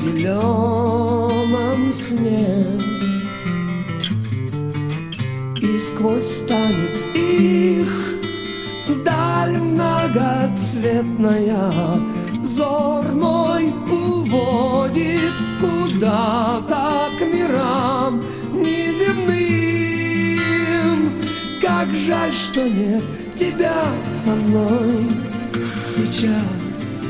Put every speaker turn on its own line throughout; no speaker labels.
зеленом сне. И сквозь танец их даль многоцветная взор мой уводит куда-то к мирам неземным. Как жаль, что нет тебя со мной сейчас.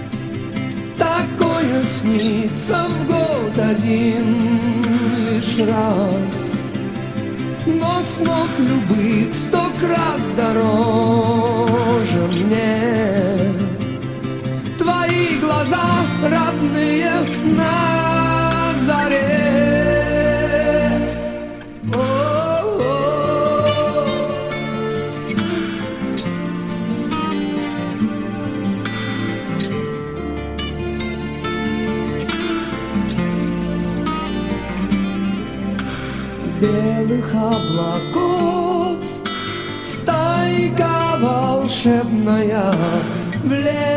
Такое снится в год один лишь раз. Но снов любых 100 крат дороже мне. Твои глаза родные на заре. Белых облаков стайка волшебная в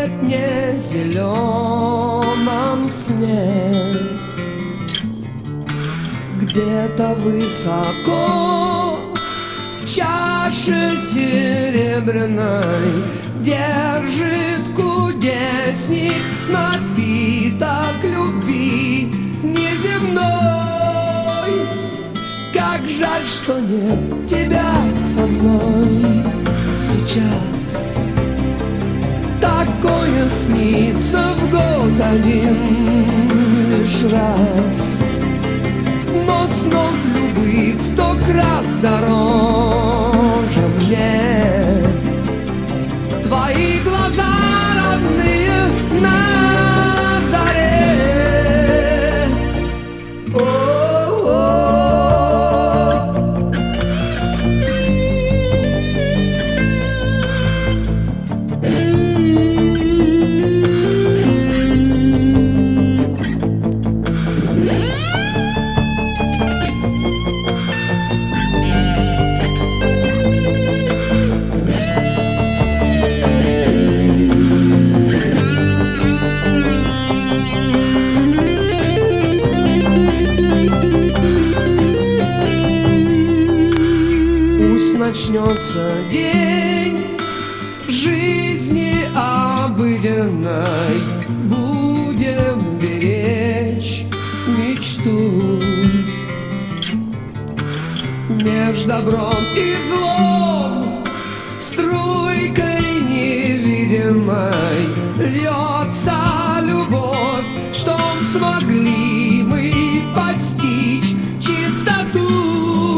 летне-зеленом сне. Где-то высоко в чаше серебряной держит кудесник напиток любви неземной. Как жаль, что нет тебя со мной сейчас. Такое снится в год один лишь раз. Но снов любых 100 крат дороже мне. Твои глаза родные на заре. Начнется день жизни обыденной, будем беречь мечту. Меж добром и злом струйкой невидимой льется любовь, чтоб смогли мы постичь чистоту.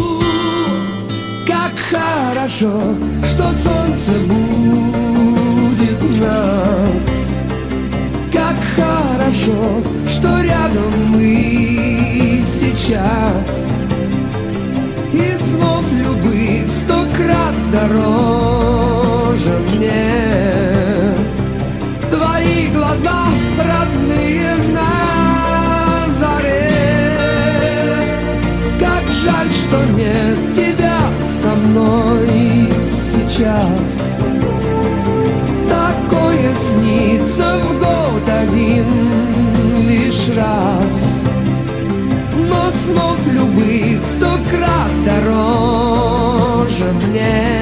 Как хорошо, что солнце будет нас. Как хорошо, что рядом мы сейчас. И снов любых 100 крат дороже мне. Твои глаза родные на заре. Как жаль, что нет тебя со мной сейчас. Такое снится в год один лишь раз. Но снов любых 100 крат дороже мне.